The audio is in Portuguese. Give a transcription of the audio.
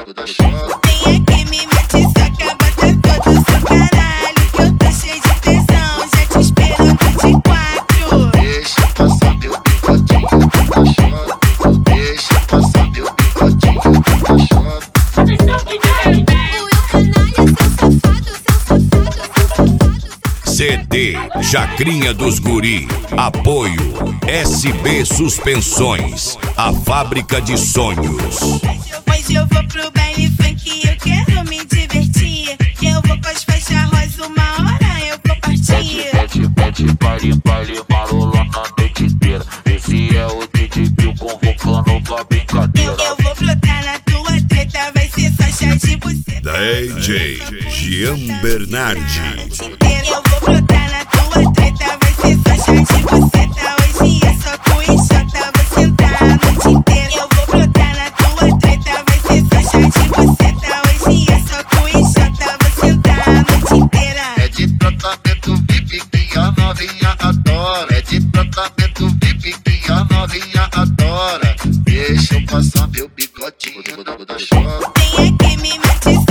da chota. Vem aqui, me mete saca, bota todo o seu caralho, que eu tô cheio de tesão, já te espero no de 4. Deixa passar meu bigodinho da chota. Deixa passar meu bigodinho da chota. O Will canalha, seu safado. CD Chacrinha dos Guri. Apoio SB Suspensões, a fábrica de sonhos. Hoje eu vou pro baile funk, eu quero me divertir. Eu vou com as faixas rosa, uma hora eu vou partir. Mete, baile, marola na noite inteira. Esse é o DJ Bill convocando pra brincadeira. Eu vou brotar na tua treta, vai ser faixa de buceta. DJ Gian Bernardi. Eu vou brotar na tua treta, vai ser faixa de buceta. Hoje é só tu e xota, vou sentar a noite inteira. Eu vou brotar na tua treta, vai ser faixa de buceta. Hoje é só tu e xota, vou sentar a noite inteira. É de tratamento VIP que a novinha adora. É de tratamento VIP que a novinha adora. Deixa eu passar meu bigodinho da chota. Vem aqui, me mete